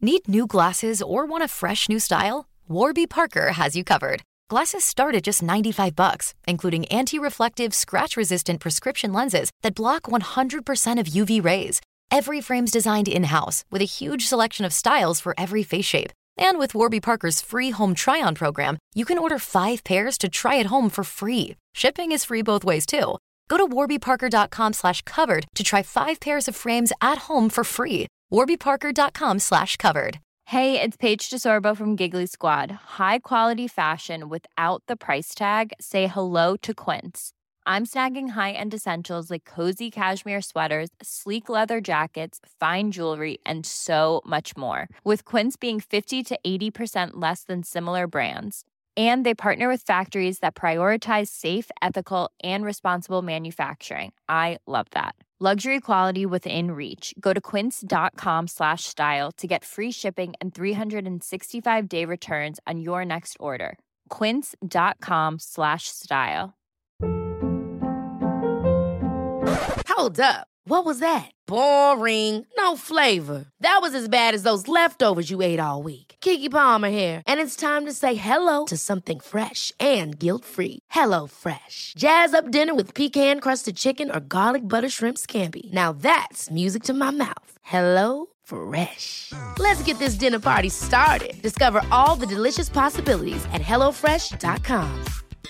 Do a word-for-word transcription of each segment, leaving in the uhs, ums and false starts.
Need new glasses or want a fresh new style? Warby Parker has you covered. Glasses start at just ninety-five bucks, including anti-reflective, scratch-resistant prescription lenses that block one hundred percent of U V rays. Every frame's designed in-house with a huge selection of styles for every face shape. And with Warby Parker's free home try-on program, you can order five pairs to try at home for free. Shipping is free both ways, too. Go to warbyparker.com slash covered to try five pairs of frames at home for free. warbyparker.com slash covered. Hey, it's Paige DeSorbo from Giggly Squad. High quality fashion without the price tag. Say hello to Quince. I'm snagging high-end essentials like cozy cashmere sweaters, sleek leather jackets, fine jewelry, and so much more. With Quince being fifty to eighty percent less than similar brands. And they partner with factories that prioritize safe, ethical, and responsible manufacturing. I love that. Luxury quality within reach. Go to quince.com slash style to get free shipping and three sixty-five day returns on your next order. Quince.com slash style. Hold up. What was that? Boring. No flavor. That was as bad as those leftovers you ate all week. Keke Palmer here. And it's time to say hello to something fresh and guilt-free. Hello Fresh. Jazz up dinner with pecan-crusted chicken or garlic butter shrimp scampi. Now that's music to my mouth. Hello Fresh. Let's get this dinner party started. Discover all the delicious possibilities at hello fresh dot com.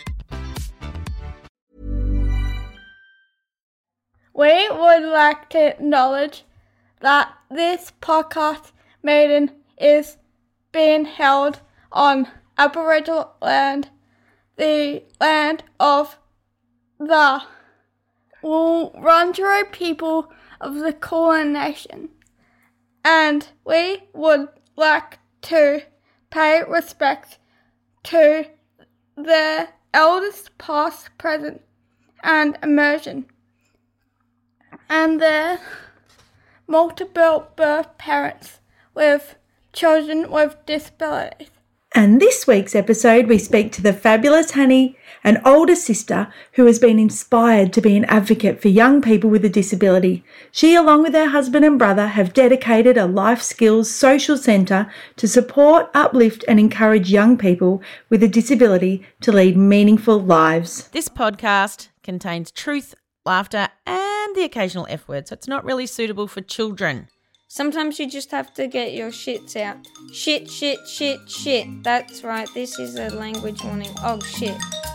We would like to acknowledge that this podcast meeting is being held on Aboriginal land, the land of the Wurundjeri people of the Kulin Nation, and we would like to pay respect to the elders past, present, and emerging, and their multiple birth parents with children with disabilities. And this week's episode, we speak to the fabulous Honey, an older sister who has been inspired to be an advocate for young people with a disability. She, along with her husband and brother, have dedicated a life skills social centre to support, uplift and encourage young people with a disability to lead meaningful lives. This podcast contains truth, laughter and the occasional F word, so it's not really suitable for children. Sometimes you just have to get your shits out. Shit, shit, shit, shit. That's right, this is a language warning. Oh, shit.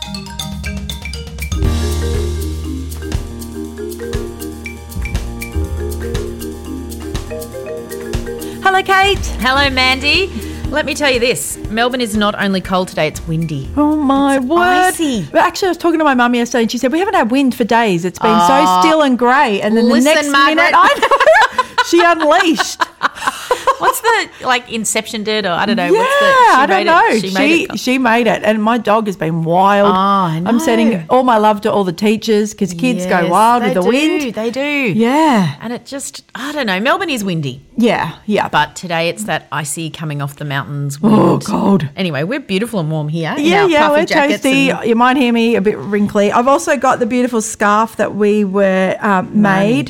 Hello, Kate. Hello, Mandy. Let me tell you this. Melbourne is not only cold today, it's windy. Oh, my it's word. Icy. Well, actually, I was talking to my mum yesterday and she said, we haven't had wind for days. It's been Oh. so still and grey. And then Listen, the next Margaret. minute, I know, she unleashed. What's the, like, Inception did, or I don't know. Yeah, what's the, she I don't made know. It, She she, she made made, it. it. And my dog has been wild. Oh, I know. I'm sending all my love to all the teachers because kids go Yes, wild they with the do, wind. They do. Yeah. And it just, I don't know. Melbourne is windy. Yeah, yeah. But today it's that icy coming off the mountains wind. Oh, cold. Anyway, we're beautiful and warm here. in Yeah, our yeah, puffer we're jackets toasty. and- You might hear me a bit wrinkly. I've also got the beautiful scarf that we were um, made.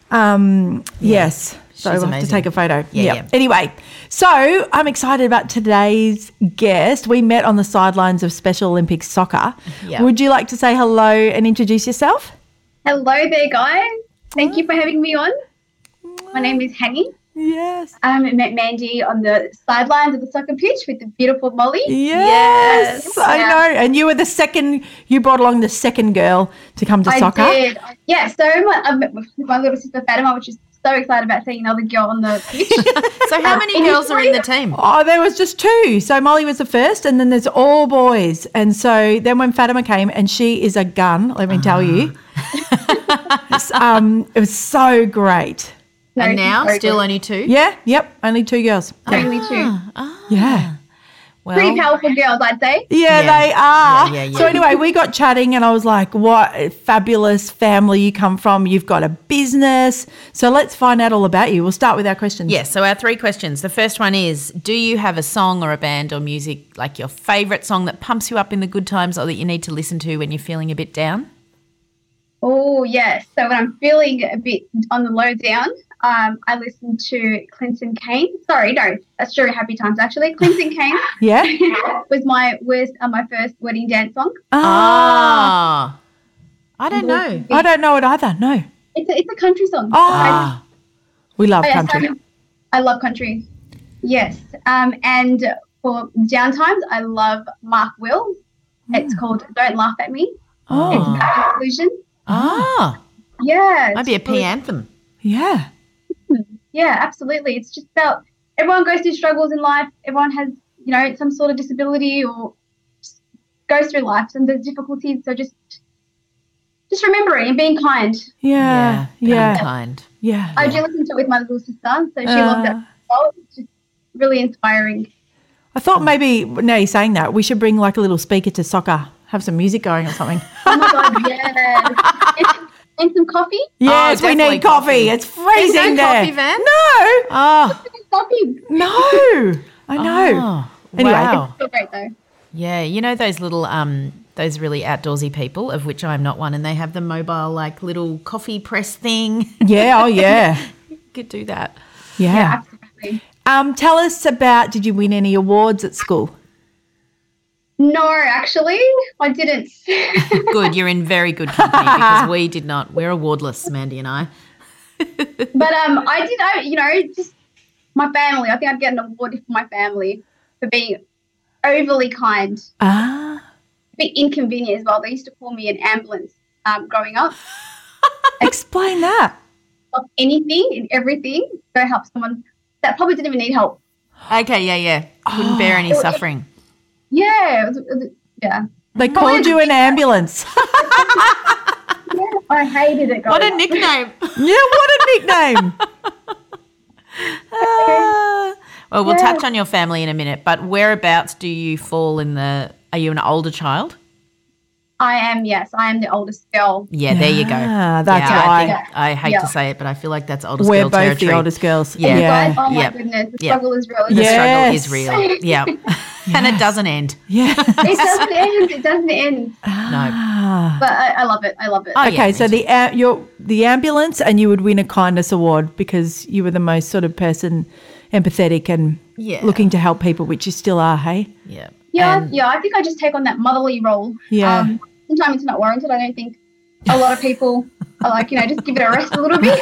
Um, yes. So She's we'll have to amazing. take a photo. Yeah, yeah. Anyway, so I'm excited about today's guest. We met on the sidelines of Special Olympics soccer. Yeah. Would you like to say hello and introduce yourself? Hello there, guys. Thank you for having me on. My name is Hanny. Yes. I met Mandy on the sidelines of the soccer pitch with the beautiful Molly. Yes, Yes. I Yeah. know. And you were the second, you brought along the second girl to come to I soccer. did. Yeah, so my, I met with my little sister Fatima, which is so excited about seeing another girl on the pitch. So how many girls are in the team? Oh, there was just two. So Molly was the first and then there's all boys. And so then when Fatima came, and she is a gun, let me tell you. It's, um, it was so great. And now Very still good. only two? Yeah, yep, only two girls. Yeah. Only two. Yeah. Well, Pretty powerful girls, I'd say. Yeah, Yeah. they are. Yeah, yeah, yeah. So anyway, we got chatting and I was like, what a fabulous family you come from. You've got a business. So let's find out all about you. We'll start with our questions. Yes, so our three questions. The first one is, do you have a song or a band or music, like your favourite song that pumps you up in the good times or that you need to listen to when you're feeling a bit down? Oh, yes. So when I'm feeling a bit on the low down, um, I listen to Clinton Kane. Sorry, no, that's Sure Happy Times actually. Clinton Kane Yeah. was my was uh, my first wedding dance song. Ah. I don't know. I don't know it either. No. It's a, it's a country song. Ah. We love Oh, yes, country. um, I love country. Yes. Um, and for downtimes, I love Mark Wills. It's called Don't Laugh at Me. It's Oh. about inclusion. Ah. Yeah. Might be a it's P really- anthem. Yeah. Yeah, absolutely. It's just about everyone goes through struggles in life. Everyone has, you know, some sort of disability or just goes through life and there's difficulties. So just just remembering and being kind. Yeah. being Yeah. kind. Yeah. I do listen to it with my little sister, so she loves it Uh. as well. It's just really inspiring. I thought maybe now you're saying that we should bring like a little speaker to soccer, have some music going or something. Oh my God, yes. and, and some coffee. Yes, we definitely need coffee. coffee. It's freezing There's no there. coffee, Van? No. Oh. Coffee. No. I know. Oh. Anyway. Wow. So great though. Yeah, you know those little um those really outdoorsy people, of which I'm not one, and they have the mobile like little coffee press thing. Yeah. Oh, yeah. You could do that. Yeah. Absolutely. Um, tell us about. Did you win any awards at school? No, actually, I didn't. Good, you're in very good company because we did not. We're awardless, Mandy and I. But um, I did. I you know just my family. I think I'd get an award for my family for being overly kind, Ah. a bit inconvenient as well. They used to call me an ambulance um, growing up. Explain that. Of anything and everything, go help someone that probably didn't even need help. Okay, yeah, yeah. Couldn't bear any suffering. Yeah, it was, it was, yeah. They called you an ambulance. Yeah, I hated it. What a growing up. nickname. Yeah, what a nickname. Ah. Well, we'll touch on your family in a minute, but whereabouts do you fall in the, are you an older child? I am, yes, I am the oldest girl. Yeah, there you go. Ah, that's yeah, why. I, think, I hate Yeah. to say it, but I feel like that's oldest We're girl both territory. the oldest girls. Yeah. Guys, oh my Yep. goodness, the Yep. struggle is real. The isn't it? struggle Yes. is real. Yeah. And it doesn't end. Yeah. It doesn't end. It doesn't end. No. Ah. But I, I love it. I love it. Oh, yeah, Okay, me so too. the a- you're the ambulance, and you would win a kindness award because you were the most sort of person, empathetic and Yeah. looking to help people, which you still are. Hey. Yeah. Yeah, And- yeah. I think I just take on that motherly role. Yeah. Um, sometimes it's not warranted. I don't think a lot of people are like, you know, just give it a rest a little bit.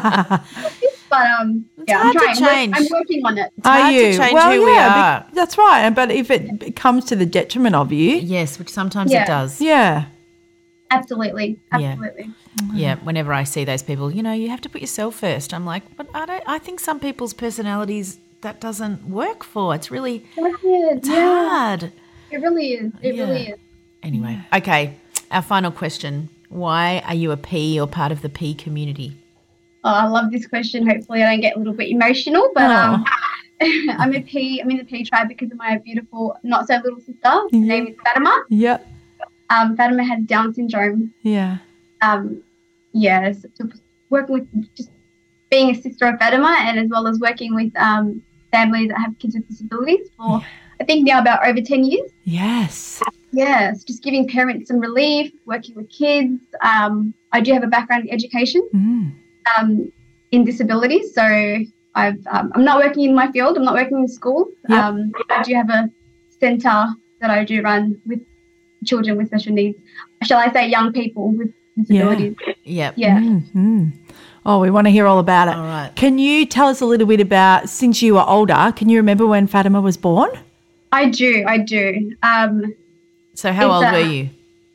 But um, yeah, I'm hard to trying. I'm, change. work- I'm working on it. Are hard to you? change well, who we yeah, are. be- that's right. And but if it comes to the detriment of you, Yes, which sometimes Yeah. it does. yeah, Absolutely, Yeah. absolutely. Yeah, whenever I see those people, you know, you have to put yourself first. I'm like, but I don't. I think some people's personalities that doesn't work for. It's really That's it. it's Yeah, hard. it really is. It Yeah. really is. Anyway, okay. Our final question: why are you a P or part of the P community? Oh, I love this question. Hopefully, I don't get a little bit emotional, but um, I'm a P. I'm in the P tribe because of my beautiful, not so little sister. Her name is Fatima. yep, Um, Fatima has Down syndrome. yeah, Um, yes, so working with just being a sister of Fatima, and as well as working with um, families that have kids with disabilities for I think now about over ten years. yes, Yes, just giving parents some relief, working with kids. Um, I do have a background in education mm. um, in disabilities, so I've um, I'm not working in my field. I'm not working in schools. Yep. Um, I do have a centre that I do run with children with special needs. Shall I say young people with disabilities? Yep. Yeah. Mm, mm. Oh, we want to hear all about it. All right. Can you tell us a little bit about, since you were older, can you remember when Fatima was born? I do. I do. Um, So how It's, old uh, were you?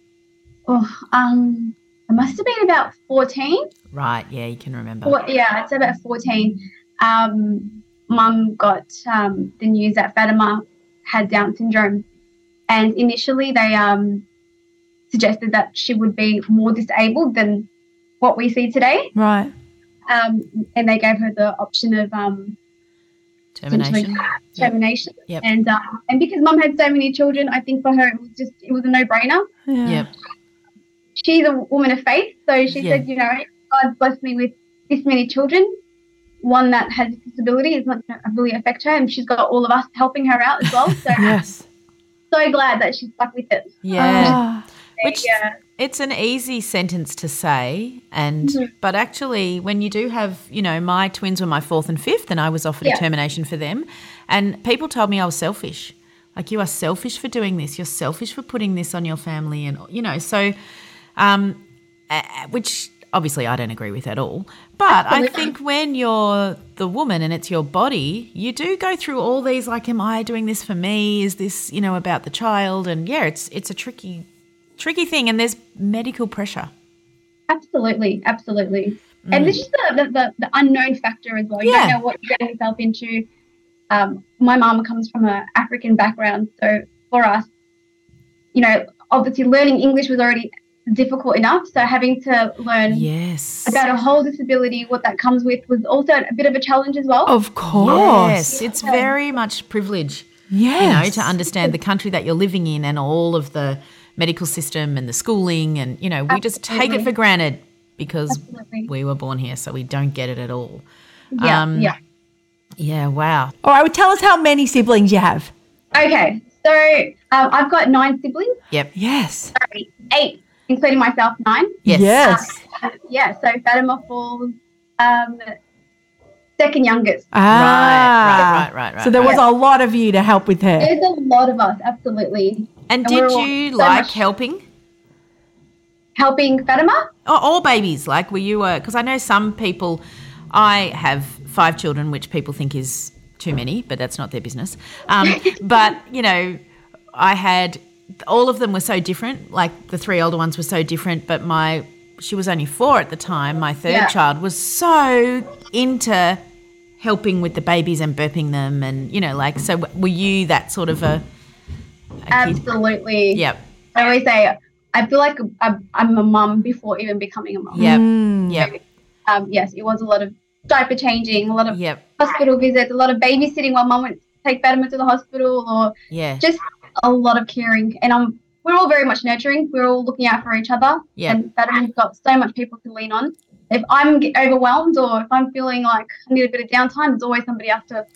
oh, um, I must have been about fourteen. Right. Yeah, you can remember. Four, yeah, it's about fourteen. Um, Mum got um, the news that Fatima had Down syndrome, and initially they um, suggested that she would be more disabled than what we see today. Right. Um, and they gave her the option of um, Termination. termination. Yep. And um, and because Mum had so many children, I think for her it was just it was a no-brainer. Yeah. Yep. She's a woman of faith, so she Yeah. said, you know, God's blessed me with this many children. One that has a disability is not going to really affect her, and she's got all of us helping her out as well. So Yes. so glad that she stuck with it. Yeah. Ah, Which yeah. it's an easy sentence to say, and Mm-hmm. but actually when you do have, you know, my twins were my fourth and fifth and I was offered Yeah. a termination for them, and people told me I was selfish. Like, you are selfish for doing this. You're selfish for putting this on your family, and, you know, so um, uh, which obviously I don't agree with at all. But I think when you're the woman and it's your body, you do go through all these, like, am I doing this for me? Is this, you know, about the child? And, yeah, it's it's a tricky, tricky thing, and there's medical pressure. Absolutely, absolutely. Mm. And this is the, the, the, the unknown factor as well. You Yeah. don't know what you're getting yourself into. Um, my mum comes from an African background, so for us, you know, obviously learning English was already difficult enough, so having to learn Yes. about a whole disability, what that comes with, was also a bit of a challenge as well. Of course. Yes, it's very much privilege, Yes. you know, to understand the country that you're living in and all of the medical system and the schooling, and, you know, we just take it for granted because Absolutely. we were born here, so we don't get it at all. Yeah, Um, yeah. Yeah, wow. All right, well, tell us how many siblings you have. Okay, so um, I've got nine siblings. Yep. Yes. Sorry, eight, including myself, nine. Yes. Yes. Uh, yeah, so Fatima falls um, second youngest. Ah. Right, right, right, right. So there right. was a lot of you to help with her. There's a lot of us, absolutely. And and we're did all you so like much- helping? Helping Fatima? Oh, all babies, like, were you, because I know some people, I have five children, which people think is too many, but that's not their business. Um, but, you know, I had, all of them were so different, like the three older ones were so different, but my, she was only four at the time, my third Yeah. child was so into helping with the babies and burping them and, you know, like, so were you that sort of a, a kid? Absolutely. Yep, I always say, I feel like I'm I'm a mum before even becoming a mum. yep, Mm. yep, Um, yes, it was a lot of diaper changing, a lot of yep, hospital visits, a lot of babysitting while mum went to take Fatima to the hospital, or yeah, just a lot of caring. And um, we're all very much nurturing. We're all looking out for each other. Yeah. And Fatima's got so much people to lean on. If I'm get overwhelmed or if I'm feeling like I need a bit of downtime, there's always somebody else to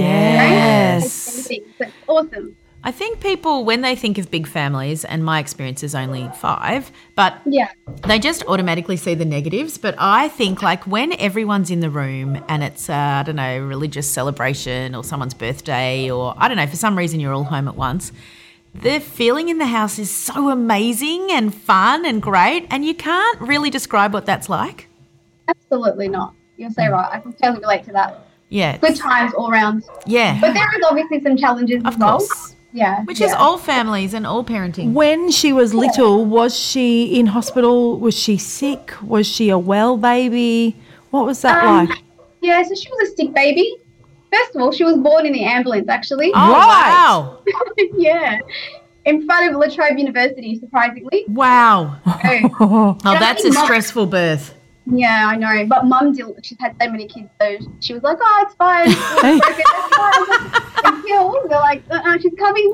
yes. take anything. So it's awesome. I think people, when they think of big families, and my experience is only five, but Yeah. they just automatically see the negatives. But I think, like, when everyone's in the room and it's, uh, I don't know, religious celebration or someone's birthday, or I don't know, for some reason you're all home at once, the feeling in the house is so amazing and fun and great, and you can't really describe what that's like. Absolutely not. You're so right. I can totally relate to that. Yeah. Good times all round. Yeah. But there is obviously some challenges Of as well. course. Yeah. Which yeah. is all families and all parenting. When she was little, was she in hospital? Was she sick? Was she a well baby? What was that Um, like? Yeah, so she was a sick baby. First of all, she was born in the ambulance, actually. Oh, Right. wow. Yeah. In front of La Trobe University, surprisingly. Wow. So, Oh, I that's a think mum- stressful birth. yeah, I know. But mum, did, she's had so many kids, so she was like, oh, it's fine. Hey. It's okay, it's fine. Until they're like, uh-uh, she's coming.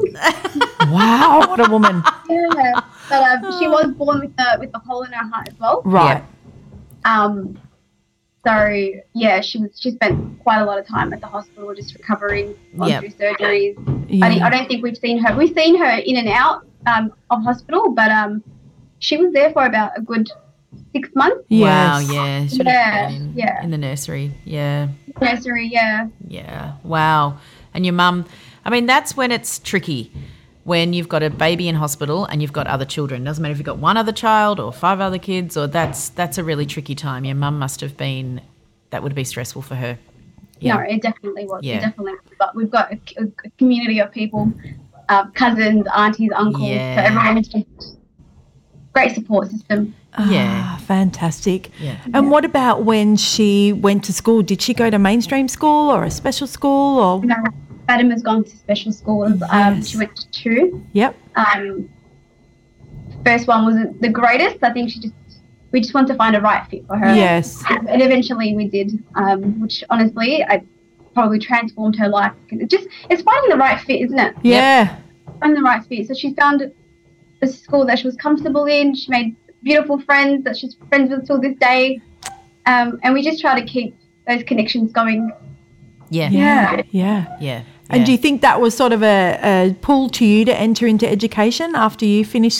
Wow, what a woman. Yeah. But um, she was born with the, with the hole in her heart as well. Right. Um, so yeah, she was. She spent quite a lot of time at the hospital just recovering, gone Yep. through surgeries. Yeah. I, I don't think we've seen her. We've seen her in and out um, of hospital, but um, she was there for about a good six months. Wow, Yes. yeah. Should Yeah, have been in, yeah. in the nursery. Yeah, Nursery, yeah, yeah. Wow. And your mum, I mean, that's when it's tricky, when you've got a baby in hospital and you've got other children. Doesn't matter if you've got one other child or five other kids, or that's that's a really tricky time. Your mum must have been, that would be stressful for her. Yeah. No, it definitely was. Yeah. It definitely was. But we've got a, a, a community of people, uh, cousins, aunties, uncles. Yeah. So everyone's just great support system. Yeah. Ah, fantastic. Yeah. And what about when she went to school? Did she go to mainstream school or a special school or? No, Fatima's gone to special schools. Um, Yes. she went to two. Yep. Um, first one wasn't the greatest. I think she just we just wanted to find a right fit for her. Yes. And eventually we did, um, which honestly, I probably transformed her life. It just it's finding the right fit, isn't it? Yeah. Finding the right fit. So she found a school that she was comfortable in. She made beautiful friends that she's friends with till this day. Um, and we just try to keep those connections going. Yeah. Yeah. Yeah. Yeah. And yeah. do you think that was sort of a, a pull to you to enter into education after you finished school?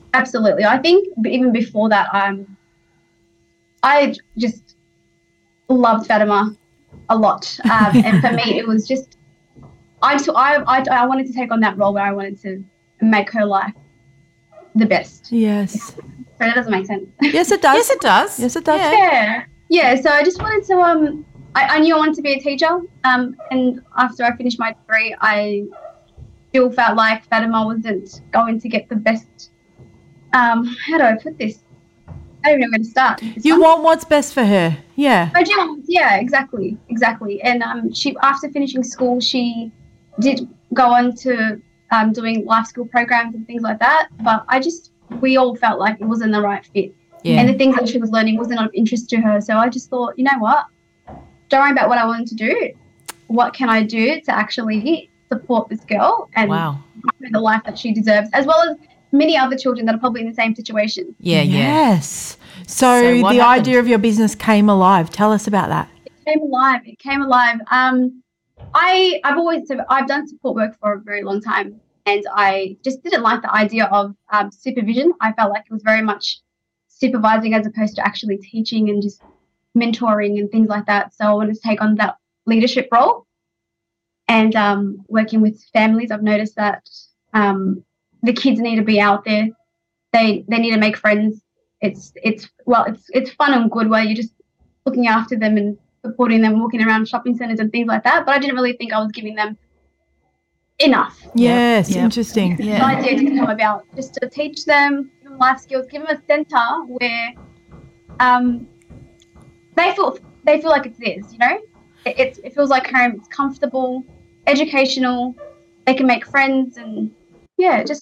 Absolutely. I think even before that, um, I just loved Fatima a lot. Um, and for me, it was just, I, I, I, I wanted to take on that role where I wanted to make her life the best. Yes. So that doesn't make sense. Yes, it does. Yes, it does. Yes, it does. Yeah. Yeah. Yeah, so I just wanted to, um, I, I knew I wanted to be a teacher. Um, and after I finished my degree, I still felt like Fatima wasn't going to get the best, um, how do I put this? I don't even know where to start. You one. want what's best for her. Yeah. I do. Yeah, exactly. Exactly. And um, she, after finishing school, she did go on to um, doing life skill programs and things like that. But I just, we all felt like it wasn't the right fit. Yeah. And the things that she was learning wasn't of interest to her. So I just thought, you know what? Don't worry about what I wanted to do. What can I do to actually support this girl and Wow. give her the life that she deserves, as well as many other children that are probably in the same situation. Yeah, yeah. Yes. So, So what the happened? idea of your business came alive. Tell us about that. It came alive. It came alive. Um, I, I've always, so I've done support work for a very long time, and I just didn't like the idea of um, supervision. I felt like it was very much supervising as opposed to actually teaching and just mentoring and things like that. So I wanted to take on that leadership role. And um, working with families, I've noticed that um, the kids need to be out there. They they need to make friends. It's it's well, it's it's fun and good where you're just looking after them and supporting them, walking around shopping centres and things like that. But I didn't really think I was giving them enough. Yes, Yep. interesting. The Yeah. idea did come about just to teach them, give them life skills, give them a centre where um, they feel they feel like it's theirs. You know, it, it it feels like home. It's comfortable, educational. They can make friends and yeah, just.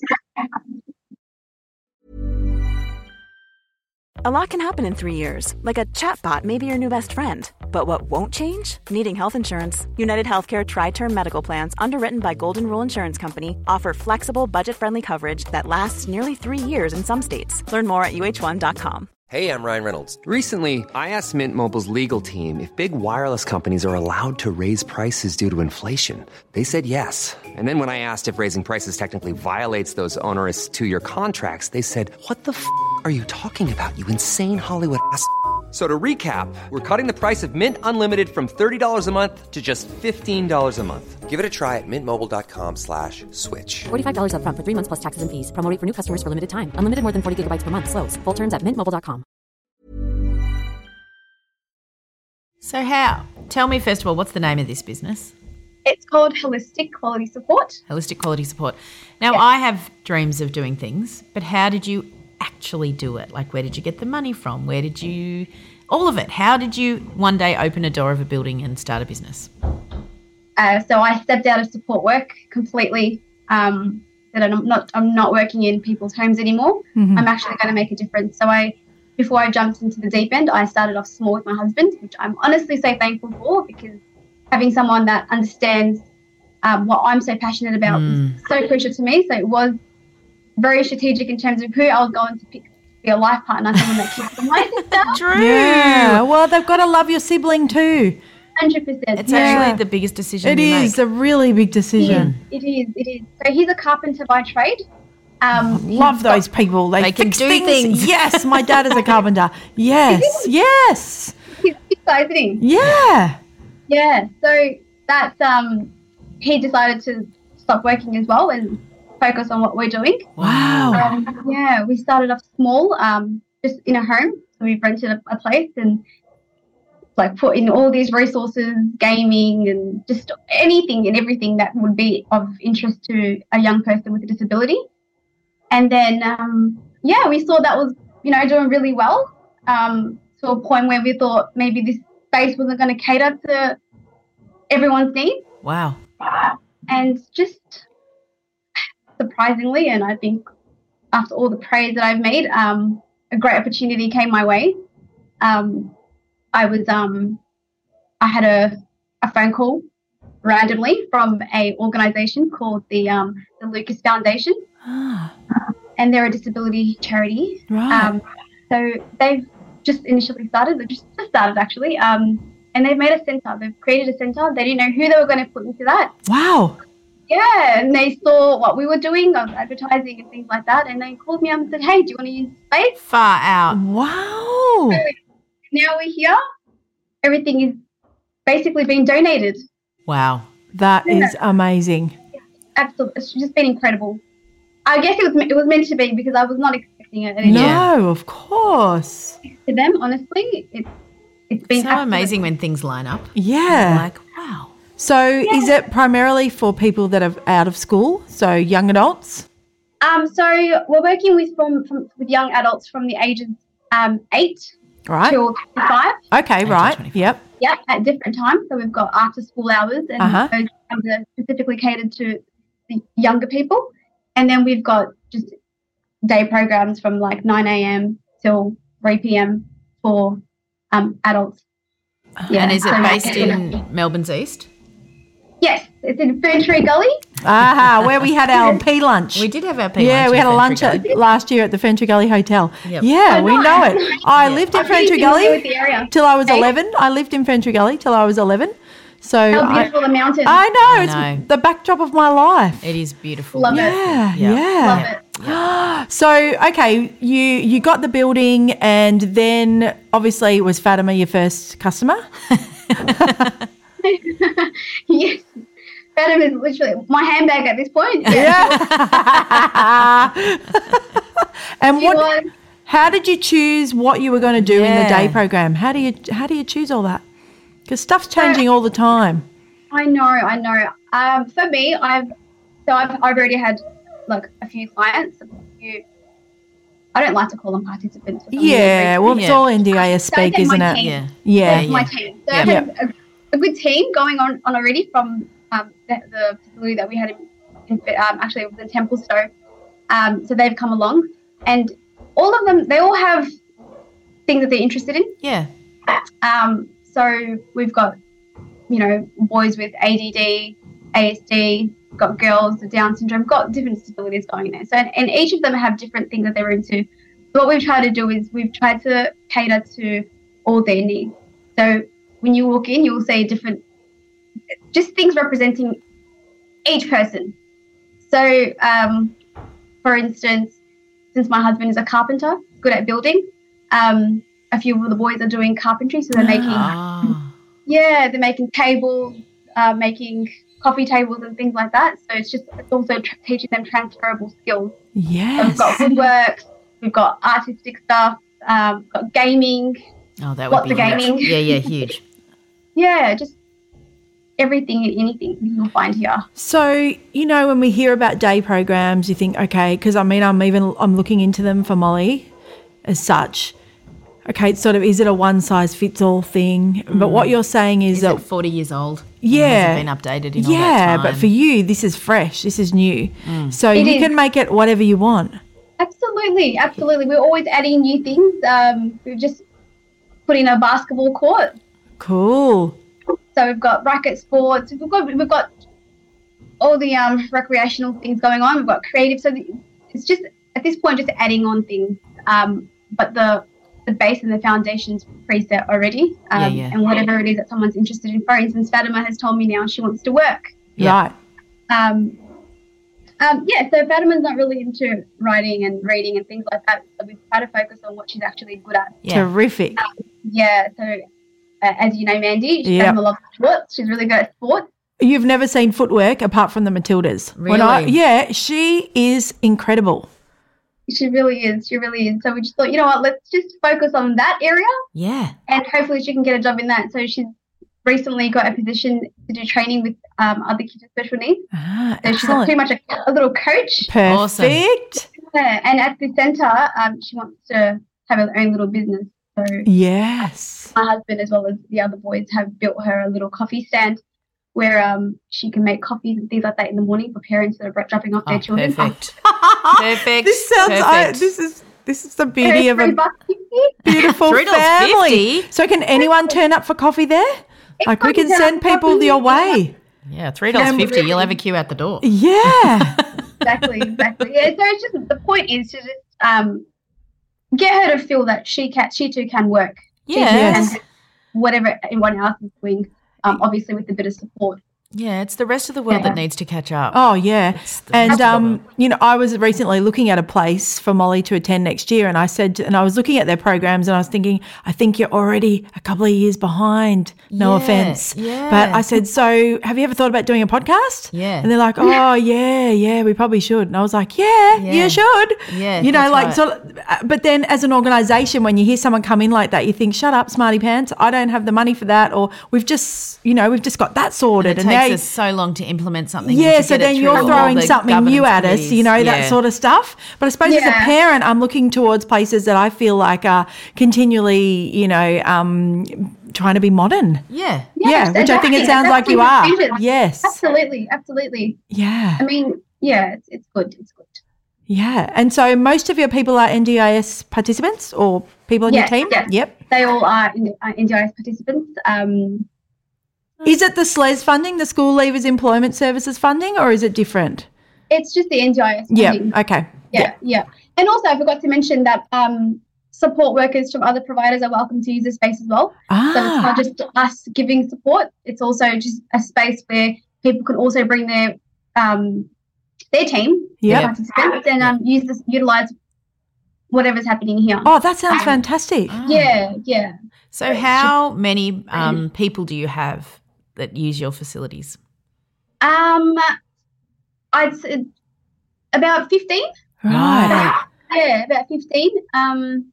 A lot can happen in three years, like a chatbot may be your new best friend. But what won't change? Needing health insurance. United Healthcare Tri-Term Medical Plans, underwritten by Golden Rule Insurance Company, offer flexible, budget-friendly coverage that lasts nearly three years in some states. Learn more at U H one dot com. Hey, I'm Ryan Reynolds. Recently, I asked Mint Mobile's legal team if big wireless companies are allowed to raise prices due to inflation. They said yes. And then when I asked if raising prices technically violates those onerous two-year contracts, they said, what the f*** are you talking about, you insane Hollywood ass f- So to recap, we're cutting the price of Mint Unlimited from thirty dollars a month to just fifteen dollars a month. Give it a try at mintmobile.com slash switch. forty-five dollars up front for three months plus taxes and fees. Promo rate for new customers for limited time. Unlimited more than forty gigabytes per month. Slows full terms at mint mobile dot com. So how? Tell me first of all, what's the name of this business? It's called Holistic Quality Support. Holistic Quality Support. Now, I have dreams of doing things, but how did you actually do it? Like, where did you get the money from? Where did you, all of it. How did you one day open a door of a building and start a business? Uh, so I stepped out of support work completely. Um, that I'm not, I'm not working in people's homes anymore. Mm-hmm. I'm actually going to make a difference. So I, before I jumped into the deep end, I started off small with my husband, which I'm honestly so thankful for, because having someone that understands um, what I'm so passionate about Mm. was so crucial to me. So it was very strategic in terms of who I was going to pick to be a life partner, someone that keeps my sister. True. Yeah. Well, they've got to love your sibling too. one hundred percent. It's Yeah. actually the biggest decision It you is make. a really big decision. It is, it is. So he's a carpenter by trade. Um, Love he's got- those people. They, They can fix do things. things. Yes, my dad is a carpenter. Yes, yes, He's exciting. yeah. Yeah. So that's um, he decided to stop working as well and focus on what we're doing. Wow. Um, yeah, we started off small, um, just in a home. So we rented a, a place and like put in all these resources, gaming and just anything and everything that would be of interest to a young person with a disability. And then, um, yeah, we saw that was, you know, doing really well, um, to a point where we thought maybe this space wasn't going to cater to everyone's needs. Wow. And just surprisingly, and I think after all the praise that I've made, um, a great opportunity came my way. Um, I was, um, I had a, a phone call randomly from a organisation called the um, the Lucas Foundation, Ah, and they're a disability charity. right. Um, so they've just initially started, they just just started actually, um, and they've made a centre. They've created a centre. They didn't know who they were going to put into that. Wow. Yeah, and they saw what we were doing of advertising and things like that, and they called me up and said, "Hey, do you want to use space?" Far out. Wow. So now we're here. Everything is basically being donated. Wow. That yeah. is amazing. Absolutely, it's just been incredible. I guess it was it was meant to be because I was not expecting it. No, yeah. of course. To them, honestly, it's it's been so amazing when things line up. Yeah. Like, wow. So yeah. is it primarily for people that are out of school, so young adults? Um, so we're working with from, from with young adults from the ages um eight right. till twenty-five. Okay, right. Yep. Yep, at different times. So we've got after school hours, and uh-huh. those are specifically catered to the younger people. And then we've got just day programs from like nine a.m. till three p.m. for um adults. Yeah. And is it so based in Melbourne's East? Yes, it's in Ferntree Gully. Ah, where we had our pea lunch. We did have our pea yeah, lunch. Yeah, we had a lunch at, last year at the Ferntree Gully Hotel. Yep. Yeah, oh, we nice. know it. I yeah. lived in Ferntree Gully till I was hey. eleven. I lived in Ferntree Gully till I was eleven. So how beautiful I, the mountains. I know, I it's know. the backdrop of my life. It is beautiful. Love yeah, it. Yeah, yeah. Love it. Yeah. So, okay, you you got the building and then obviously was Fatima your first customer? Yes. Fatima is literally my handbag at this point. Yeah. yeah. And she what was, how did you choose what you were going to do yeah. in the day program? How do you how do you choose all that? Because stuff's changing all the time. I know, I know. Um, for me, I've so I've I've already had like a few clients. A few, I don't like to call them participants. For yeah, well, it's yeah. all N D A S speak, isn't it? Team. Yeah, yeah, yeah. My team. So yeah. I had a, a good team going on, on already from um, the, the facility that we had in, in um, actually it was in Templestowe. Um, so they've come along, and all of them, they all have things that they're interested in. Yeah. Um. So we've got, you know, boys with A D D, A S D, got girls with Down syndrome, got different disabilities going there. So, and, and each of them have different things that they're into. So what we've tried to do is we've tried to cater to all their needs. So when you walk in, you'll see different, just things representing each person. So, um, for instance, since my husband is a carpenter, good at building, um, a few of the boys are doing carpentry, so they're making, ah. yeah, they're making tables, uh, making coffee tables and things like that. So it's just it's also tr- teaching them transferable skills. Yes. So we've got woodwork, we've got artistic stuff, um, we've got gaming. Oh, that would lots be of gaming. Yeah, yeah, huge. Yeah, just everything and anything you'll find here. So, you know, when we hear about day programs, you think, okay, because I mean, I'm even I'm looking into them for Molly as such. Okay, it's sort of, is it a one-size-fits-all thing? Mm. But what you're saying is, is that... it forty years old? Yeah. It hasn't been updated in all yeah, that time. but for you, this is fresh. This is new. Mm. So it you is. can make it whatever you want. Absolutely, absolutely. We're always adding new things. Um, we've just put in a basketball court. Cool. So we've got racket sports. We've got we've got all the um, recreational things going on. We've got creative. So the, it's just at this point just adding on things. Um, but the the base and the foundation's preset already. Um, yeah, yeah. And whatever it is that someone's interested in. For instance, Fatima has told me now she wants to work. Yeah. Right. Um, um, yeah, so Fatima's not really into writing and reading and things like that. So we try to focus on what she's actually good at. Yeah. Terrific. Um, yeah, so uh, as you know, Mandy, she yep. does a lot of sports. She's really good at sports. You've never seen footwork apart from the Matildas. Really? When I, yeah, she is incredible. She really is. She really is. So we just thought, you know what, let's just focus on that area. Yeah. And hopefully she can get a job in that. So she's recently got a position to do training with um, other kids with special needs. Ah, so she's pretty much a, a little coach. Perfect. Awesome. Yeah. And at the centre, um, she wants to have her own little business. So yes. My husband as well as the other boys have built her a little coffee stand where um she can make coffees and things like that in the morning for parents that are dropping off their oh, children. Perfect. Perfect. This sounds. perfect. I, this is this is the beauty of a beautiful three dollars family. fifty So can anyone turn up for coffee there? It's like we can send people your way. Yeah, three dollars fifty. You'll have a queue out the door. Yeah. exactly. Exactly. Yeah. So it's just the point is to just um get her to feel that she can, she too can work. Yeah. And whatever anyone else is doing. Um, obviously with a bit of support. Yeah, it's the rest of the world Yeah. that needs to catch up. Oh, yeah. the And, rest of the um, world. you know, I was recently looking at a place for Molly to attend next year, and I said, and I was looking at their programs and I was thinking, I think you're already a couple of years behind. No Yeah, offense. yeah. But I said, so have you ever thought about doing a podcast? Yeah. And they're like, oh, yeah, yeah, we probably should. And I was like, yeah, Yeah. you should. Yeah, You know, that's like, right. sort of, uh, but then as an organisation, when you hear someone come in like that, you think, shut up, smarty pants. I don't have the money for that. Or we've just, you know, we've just got that sorted. And it and takes now us so long to implement something. yeah, and to so get it then through you're all throwing the something new at governance us, you know, committees. that Yeah. sort of stuff. But I suppose as a Yeah. parent, I'm looking towards places that I feel like are continually, you know, um, trying to be modern. Yeah. Yeah, Yes, which I think it exactly. sounds like you are. That's what Yes. Absolutely, absolutely. Yeah. I mean, yeah, it's, it's good. It's good. Yeah. And so most of your people are N D I S participants or people on Yes, your team? yes. Yep. They all are in, uh, N D I S participants. Um, Is it the S L E S funding, the School Leavers Employment Services funding, or is it different? it's just the N D I S Yeah. funding. Okay. Yeah, yeah. And also, I forgot to mention that um, support workers from other providers are welcome to use the space as well. Ah. So it's not just us giving support; it's also just a space where people can also bring their um, their team, Yep. their participants, and um, use this, utilize whatever's happening here. Oh, that sounds fantastic. Yeah, yeah. So how many um, people do you have that use your facilities? Um, I'd say about fifteen. Right. Yeah, about fifteen. Um,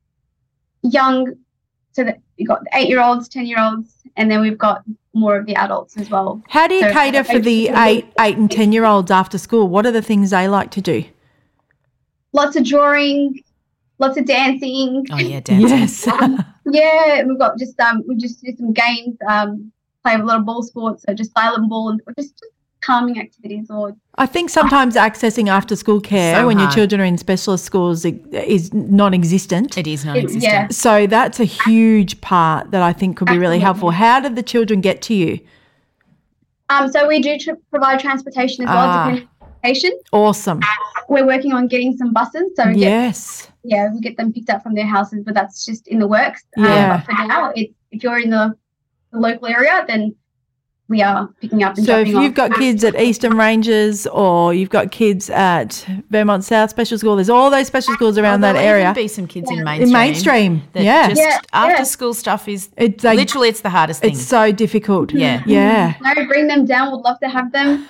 young, so that you've got eight-year-olds, ten-year-olds, and then we've got more of the adults as well. How do you So- cater for the eight, eight and ten year olds after school? What are the things they like to do? Lots of drawing, lots of dancing. Oh, yeah, dancing. Yes. Yeah, we've got just um, we just do some games, um, play a lot of ball sports, so just silent ball and or just, just calming activities or I think sometimes accessing after school care So when your hard. children are in specialist schools i- is non-existent. It is non-existent. yeah. So that's a huge part that I think could be really helpful. How did the children get to you? Um, so we do tr- provide transportation as well, Ah. depending on the location. Awesome. We're working on getting some buses, so we get Yes. yeah, we get them picked up from their houses, but that's just in the works. Yeah. Um, but for now, it's, if you're in the, the local area, then we are picking up and So if dropping you've off. got kids at Eastern Ranges or you've got kids at Vermont South Special School, there's all those special schools around There'll that even area. be some kids in Yeah. mainstream. In mainstream, that yeah. Just Yeah, after yeah. school stuff is It's like- literally it's the hardest thing. It's so difficult. Yeah. Yeah. No, bring them down. Would love to have them.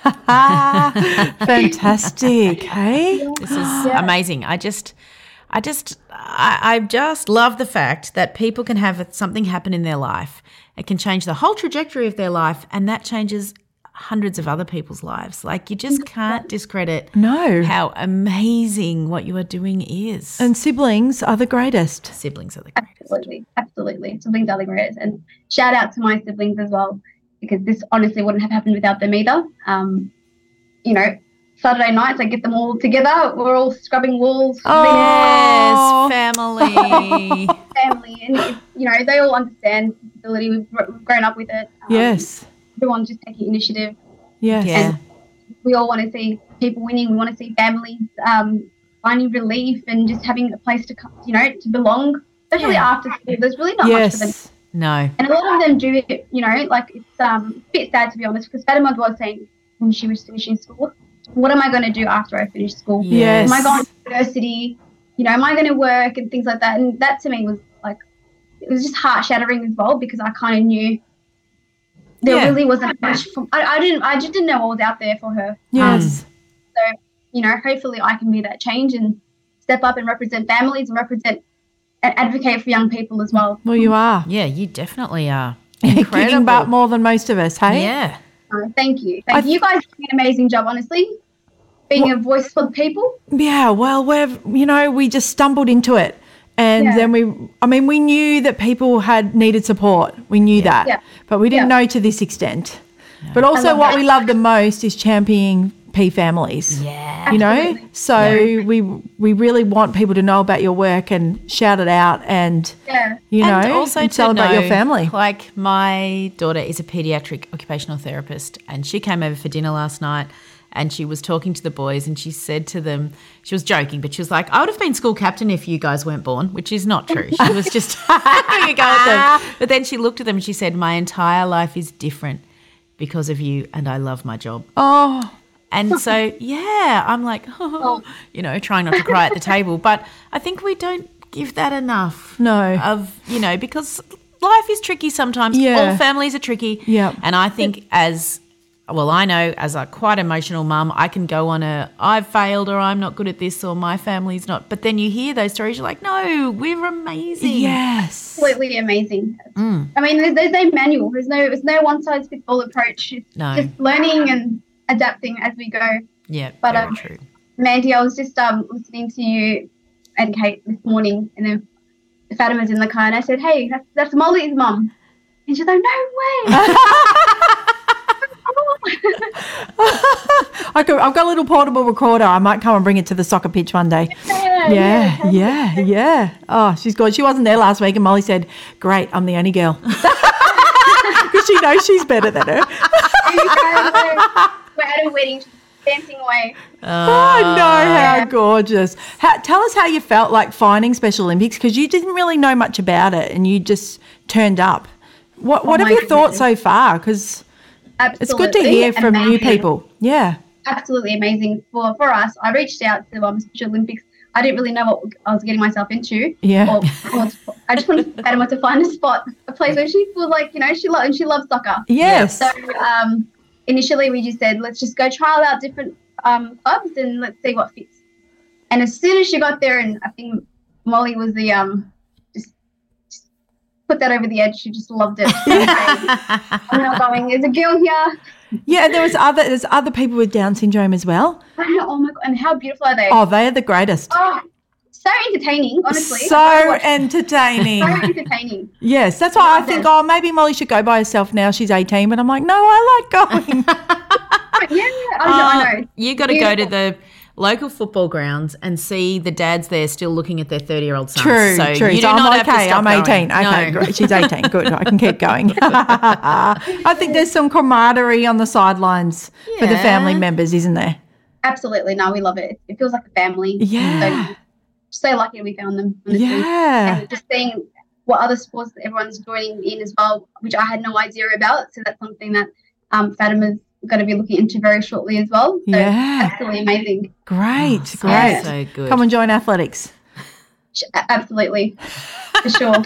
Ah, fantastic. Hey? This is amazing. I just, I just, I, I just love the fact that people can have something happen in their life. It can change the whole trajectory of their life, and that changes hundreds of other people's lives. Like you just can't discredit No. how amazing what you are doing is. And siblings are the greatest. siblings are the greatest. Absolutely, absolutely. Siblings are the greatest. And shout out to my siblings as well, because this honestly wouldn't have happened without them either. Um, you know, Saturday nights I get them all together. We're all scrubbing walls. Oh. Yes, family. Family, and it's, you know they all understand disability. We've, gr- we've grown up with it. Um, Yes. everyone's just taking initiative. Yes. Yeah. We all want to see people winning. We want to see families um, finding relief and just having a place to come, you know, to belong. Especially Yeah. after school, there's really not much for them. Yes. No. And a lot of them do it, you know, like it's um, a bit sad to be honest, because Fatima was saying when she was finishing school, what am I going to do after I finish school? Yes. Am I going to university? You know, am I going to work and things like that? And that to me was like, it was just heart shattering as well, because I kind of knew there Yeah. really wasn't much. For, I, I didn't, I just didn't know what was out there for her. Yes. So, you know, hopefully I can be that change and step up and represent families and represent and advocate for young people as well. Well, you are. Yeah, you definitely are. Kicking Incredible. butt more than most of us, hey? Yeah. Uh, thank you. Thank I you. You guys do an amazing job, honestly, being a voice for the people. Yeah, well, we've, you know, we just stumbled into it. And Yeah. then we, I mean, we knew that people had needed support. We knew that. Yeah. But we didn't Yeah. know to this extent. But also love what that. we love the most is championing P families. Yeah. You know? Absolutely. So we we really want people to know about your work and shout it out and, Yeah. you know, and also and to celebrate know, your family. Like my daughter is a pediatric occupational therapist, and she came over for dinner last night, and she was talking to the boys, and she said to them, she was joking, but she was like, I would have been school captain if you guys weren't born, which is not true. She was just having a go at them. But then she looked at them and she said, my entire life is different. because of you, and I love my job. Oh. And so, yeah, I'm like, oh, you know, trying not to cry at the table. But I think we don't give that enough. No. Of, you know, because life is tricky sometimes. Yeah. All families are tricky. Yeah. And I think as, well, I know as a quite emotional mum, I can go on a, I've failed or I'm not good at this or my family's not. But then you hear those stories, you're like, no, we're amazing. Yes. Absolutely amazing. Mm. I mean, there's, there's no manual. There's no, there's no one-size-fits-all approach. It's No. just learning and adapting as we go. Yeah, But, very um, true. Mandy, I was just um, listening to you and Kate this morning, and then Fatima's in the car, and I said, hey, that's, that's Molly's mum. And she's like, no way. I could, I've got a little portable recorder. I might come and bring it to the soccer pitch one day. Yeah, Yeah, yeah, yeah. Oh, she's good. She wasn't there last week, and Molly said, great, I'm the only girl. Because she knows she's better than her. We're at a wedding, she's dancing away. Oh, no, how gorgeous. How, tell us how you felt like finding Special Olympics, because you didn't really know much about it and you just turned up. What, what Oh have my you thought goodness. so far? Because it's good to Absolutely hear from new amazing. people. Yeah. Absolutely amazing for, for us. I reached out to um, Special Olympics. I didn't really know what I was getting myself into. Yeah. Or, or I just wanted Fatima to find a spot, a place where she was like, you know, she lo- and she loves soccer. Yes. So um, initially we just said, let's just go trial out different um, clubs and let's see what fits. And as soon as she got there, and I think Molly was the um, just, just put that over the edge. She just loved it. I'm not going. There's a girl here. Yeah, there was other there's other people with Down syndrome as well. Oh my god! And how beautiful are they? Oh, they are the greatest. Oh, so entertaining, honestly. So I watched- entertaining. So entertaining. Yes, that's why I think, oh, maybe Molly should go by herself now. She's eighteen, but I'm like, no, I like going. Yeah, I know. I know. You got to go to Beautiful. the local football grounds and see the dads there still looking at their thirty-year-old sons. True, so true. You do So I'm not have to okay. stop I'm eighteen. going. Okay, No. great. She's eighteen. Good. I can keep going. I think there's some camaraderie on the sidelines for the Yeah. family members, isn't there? Absolutely. No, we love it. It feels like a family. Yeah. So, so lucky we found them. Honestly. Yeah. And just seeing what other sports that everyone's joining in as well, which I had no idea about. So that's something that um, Fatima's going to be looking into very shortly as well. So Yeah. absolutely amazing. Great, Oh, great. so good. Come and join athletics. Sh- Absolutely. For sure.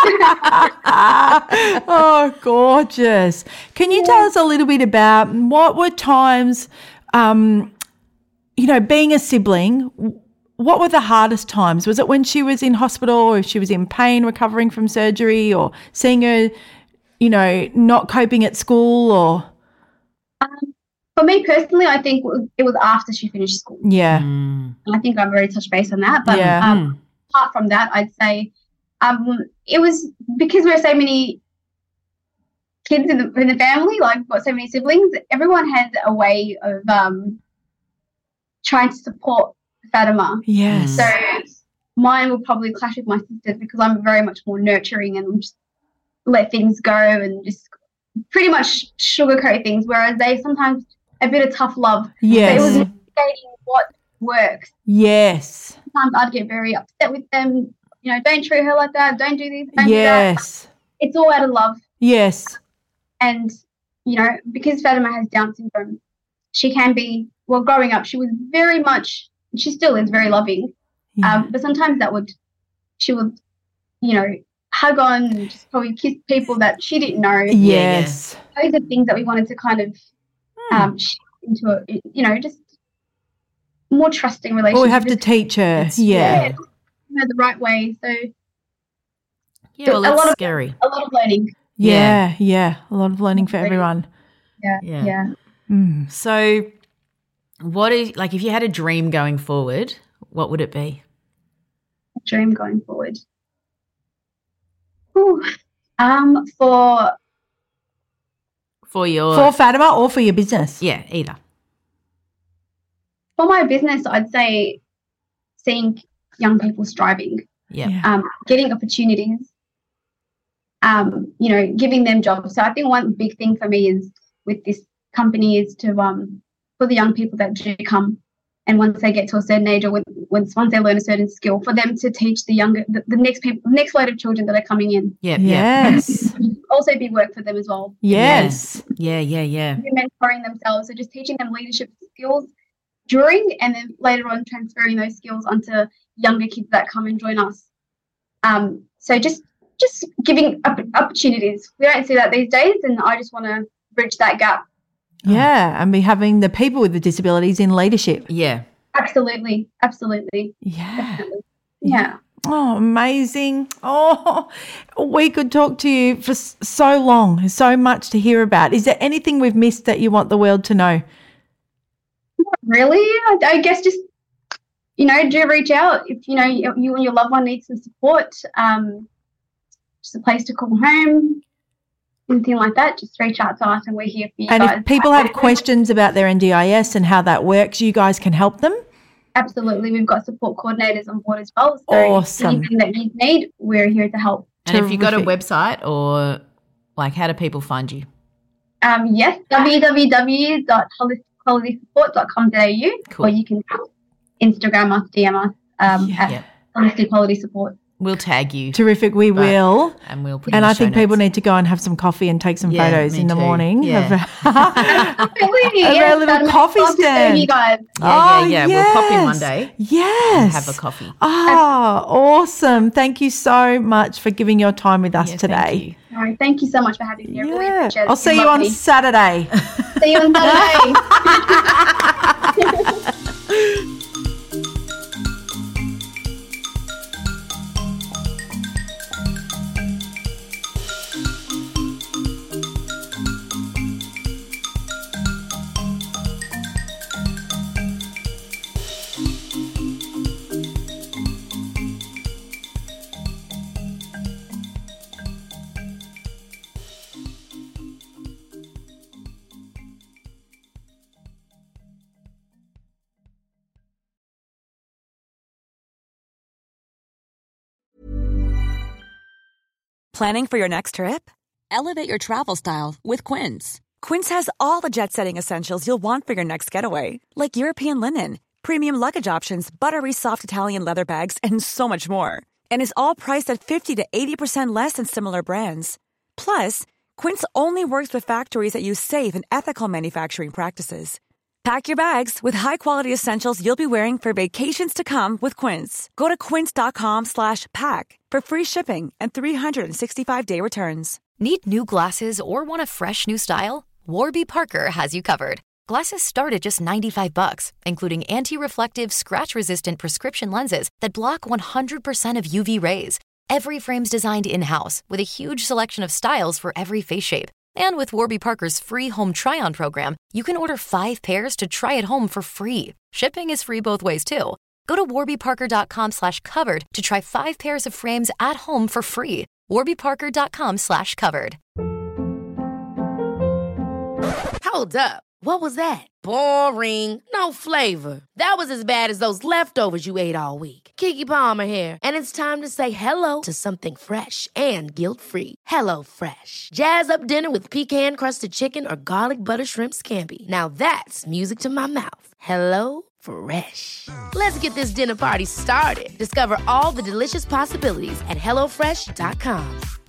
Oh, gorgeous. Can you tell us a little bit about what were times, um, you know, being a sibling, what were the hardest times? Was it when she was in hospital, or if she was in pain recovering from surgery, or seeing her, you know, not coping at school, or? Um, for me personally, I think it was, it was after she finished school. Yeah. Mm. I think I've already touched base on that. But Yeah. um, apart from that, I'd say um, it was because we're so many kids in the, in the family, like we've got so many siblings, everyone has a way of um, trying to support Fatima. Yes. So mine will probably clash with my sister's because I'm very much more nurturing and just let things go and just pretty much sugarcoat things, whereas they sometimes a bit of tough love. Yes. So it was investigating what works. Yes. Sometimes I'd get very upset with them. You know, don't treat her like that. Don't do this. Don't do that. Yes. It's all out of love. Yes. And, you know, because Fatima has Down syndrome, she can be, well, growing up, she was very much, she still is very loving. Yeah. Um, but sometimes that would, she would, you know, hug on and just probably kiss people that she didn't know. Yes. Those are things that we wanted to kind of um, shift into a, you know, just more trusting relationship. Or we have to Just, teach her. It's- Yeah. you know, the right way. So Yeah, well, a it's lot of- scary. a lot of learning. Yeah. Yeah. A lot of learning for everyone. Yeah. Yeah. Yeah. Mm. So, what is, like, if you had a dream going forward, what would it be? Dream going forward. Ooh. Um, for For your, For Fatima or for your business? yeah, either. for my business, I'd say seeing young people striving, Yeah. Yeah. um, getting opportunities, um, you know, giving them jobs. So I think one big thing for me is with this company is to um for the young people that do come, and once they get to a certain age or when, once once they learn a certain skill, for them to teach the younger the, the next people, the next load of children that are coming in. Yeah. Yeah. Yes. also be work for them as well. Yes. Yeah, yeah, yeah. Mentoring themselves, so just teaching them leadership skills during and then later on transferring those skills onto younger kids that come and join us. Um, so just just giving up opportunities. We don't see that these days, and I just want to bridge that gap. Yeah, and be having the people with the disabilities in leadership. Yeah. Absolutely. Absolutely. Yeah. Definitely. Yeah. Oh, amazing. Oh, we could talk to you for s- so long. There's so much to hear about. Is there anything we've missed that you want the world to know? Not really. I, I guess just, you know, do reach out if, you know, you, you and your loved one need some support. Um, just a place to call home, anything like that. Just reach out to us and we're here for you and guys. If people have questions about their N D I S and how that works, you guys can help them? Absolutely. We've got support coordinators on board as well. So awesome. Anything that you need, we're here to help. And Terrific. Have you got a website or, like, how do people find you? Um, yes, w w w dot holistic quality support dot com dot a u Cool. Or you can Instagram us, D M us um, yeah. at yeah. Holistic Quality Support. We'll tag you. Terrific, we but, will. And we'll put And in I the think show people notes. need to go and have some coffee and take some Yeah, photos me in the too. morning. Yeah. Of, Absolutely. of yes, our little I'd coffee love to serve stand. You guys. Yeah, yeah, Oh, yeah. We'll pop in yes. one day Yes. and have a coffee. Oh, awesome. Thank you so much for giving your time with us Yeah, today. thank you. All right, thank you so much for having me. I really appreciate it. I'll see You're you on lovely. Saturday. See you on Saturday. Planning for your next trip? Elevate your travel style with Quince. Quince has all the jet-setting essentials you'll want for your next getaway, like European linen, premium luggage options, buttery soft Italian leather bags, and so much more. And is all priced at fifty to eighty percent less than similar brands. Plus, Quince only works with factories that use safe and ethical manufacturing practices. Pack your bags with high-quality essentials you'll be wearing for vacations to come with Quince. Go to quince.com slash pack for free shipping and three sixty-five day returns. Need new glasses or want a fresh new style? Warby Parker has you covered. Glasses start at just ninety-five bucks, including anti-reflective, scratch-resistant prescription lenses that block one hundred percent of U V rays. Every frame's designed in-house with a huge selection of styles for every face shape. And with Warby Parker's free home try-on program, you can order five pairs to try at home for free. Shipping is free both ways, too. Go to warbyparker.com slash covered to try five pairs of frames at home for free. warbyparker.com slash covered. Hold up. What was that? Boring. No flavor. That was as bad as those leftovers you ate all week. Keke Palmer here, and it's time to say hello to something fresh and guilt-free. Hello Fresh. Jazz up dinner with pecan-crusted chicken or garlic butter shrimp scampi. Now that's music to my mouth. Hello Fresh. Let's get this dinner party started. Discover all the delicious possibilities at hello fresh dot com.